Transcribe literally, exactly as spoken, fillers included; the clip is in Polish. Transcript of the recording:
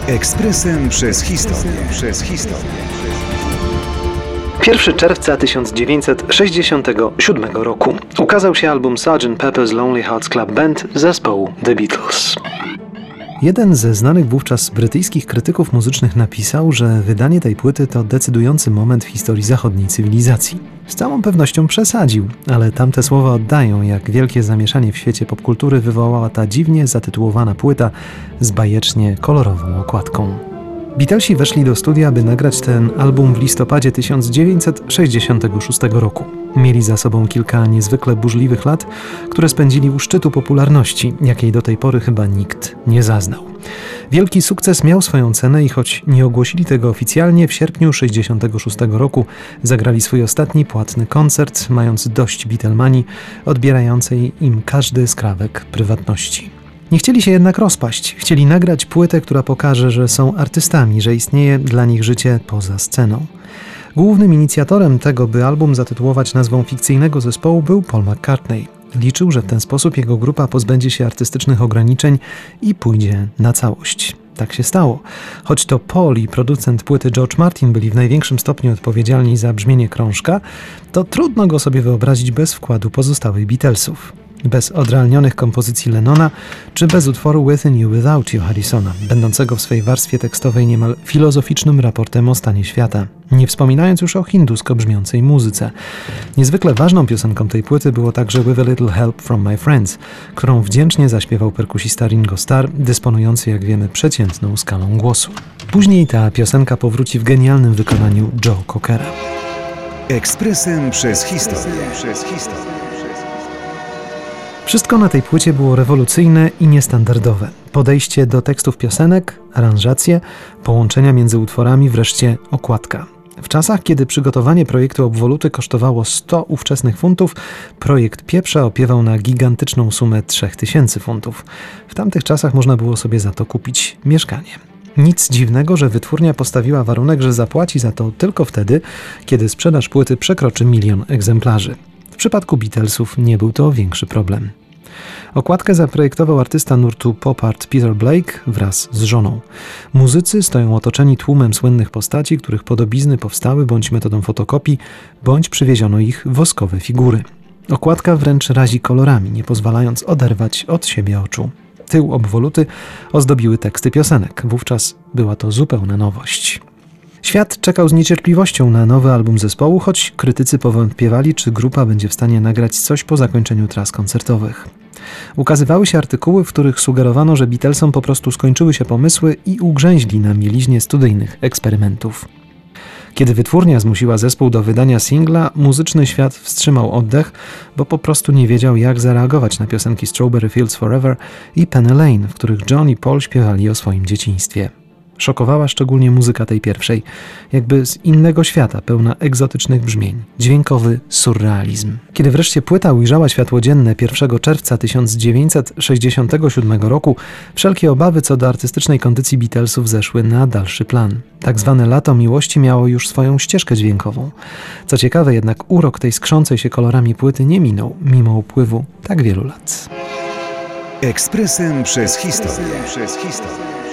Ekspresem przez historię. Przez historię. pierwszego czerwca tysiąc dziewięćset sześćdziesiątego siódmego roku ukazał się album sergeant Pepper's Lonely Hearts Club Band zespołu The Beatles. Jeden ze znanych wówczas brytyjskich krytyków muzycznych napisał, że wydanie tej płyty to decydujący moment w historii zachodniej cywilizacji. Z całą pewnością przesadził, ale tamte słowa oddają, jak wielkie zamieszanie w świecie popkultury wywołała ta dziwnie zatytułowana płyta z bajecznie kolorową okładką. Beatlesi weszli do studia, by nagrać ten album w listopadzie tysiąc dziewięćset sześćdziesiątego szóstego roku. Mieli za sobą kilka niezwykle burzliwych lat, które spędzili u szczytu popularności, jakiej do tej pory chyba nikt nie zaznał. Wielki sukces miał swoją cenę i choć nie ogłosili tego oficjalnie, w sierpniu sześćdziesiątego szóstego roku zagrali swój ostatni płatny koncert, mając dość Beatlemanii, odbierającej im każdy skrawek prywatności. Nie chcieli się jednak rozpaść. Chcieli nagrać płytę, która pokaże, że są artystami, że istnieje dla nich życie poza sceną. Głównym inicjatorem tego, by album zatytułować nazwą fikcyjnego zespołu, był Paul McCartney. Liczył, że w ten sposób jego grupa pozbędzie się artystycznych ograniczeń i pójdzie na całość. Tak się stało. Choć to Paul i producent płyty George Martin byli w największym stopniu odpowiedzialni za brzmienie krążka, to trudno go sobie wyobrazić bez wkładu pozostałych Beatlesów. Bez odrealnionych kompozycji Lennona, czy bez utworu Within You Without You Harrisona, będącego w swej warstwie tekstowej niemal filozoficznym raportem o stanie świata. Nie wspominając już o hindusko brzmiącej muzyce. Niezwykle ważną piosenką tej płyty było także With a Little Help From My Friends, którą wdzięcznie zaśpiewał perkusista Ringo Starr, dysponujący, jak wiemy, przeciętną skalą głosu. Później ta piosenka powróci w genialnym wykonaniu Joe Cockera. Ekspresem przez historię. Przez historię. Wszystko na tej płycie było rewolucyjne i niestandardowe. Podejście do tekstów piosenek, aranżacje, połączenia między utworami, wreszcie okładka. W czasach, kiedy przygotowanie projektu obwoluty kosztowało sto ówczesnych funtów, projekt pieprza opiewał na gigantyczną sumę trzech tysięcy funtów. W tamtych czasach można było sobie za to kupić mieszkanie. Nic dziwnego, że wytwórnia postawiła warunek, że zapłaci za to tylko wtedy, kiedy sprzedaż płyty przekroczy milion egzemplarzy. W przypadku Beatlesów nie był to większy problem. Okładkę zaprojektował artysta nurtu pop art Peter Blake wraz z żoną. Muzycy stoją otoczeni tłumem słynnych postaci, których podobizny powstały bądź metodą fotokopii, bądź przywieziono ich woskowe figury. Okładka wręcz razi kolorami, nie pozwalając oderwać od siebie oczu. Tył obwoluty ozdobiły teksty piosenek. Wówczas była to zupełna nowość. Świat czekał z niecierpliwością na nowy album zespołu, choć krytycy powątpiewali, czy grupa będzie w stanie nagrać coś po zakończeniu tras koncertowych. Ukazywały się artykuły, w których sugerowano, że Beatlesom po prostu skończyły się pomysły i ugrzęźli na mieliźnie studyjnych eksperymentów. Kiedy wytwórnia zmusiła zespół do wydania singla, muzyczny świat wstrzymał oddech, bo po prostu nie wiedział, jak zareagować na piosenki Strawberry Fields Forever i Penny Lane, w których John i Paul śpiewali o swoim dzieciństwie. Szokowała szczególnie muzyka tej pierwszej, jakby z innego świata, pełna egzotycznych brzmień, dźwiękowy surrealizm. Kiedy wreszcie płyta ujrzała światło dzienne pierwszego czerwca tysiąc dziewięćset sześćdziesiątego siódmego roku, wszelkie obawy co do artystycznej kondycji Beatlesów zeszły na dalszy plan. Tak zwane lato miłości miało już swoją ścieżkę dźwiękową. Co ciekawe jednak, urok tej skrzącej się kolorami płyty nie minął, mimo upływu tak wielu lat. Ekspresem przez historię. Przez historię.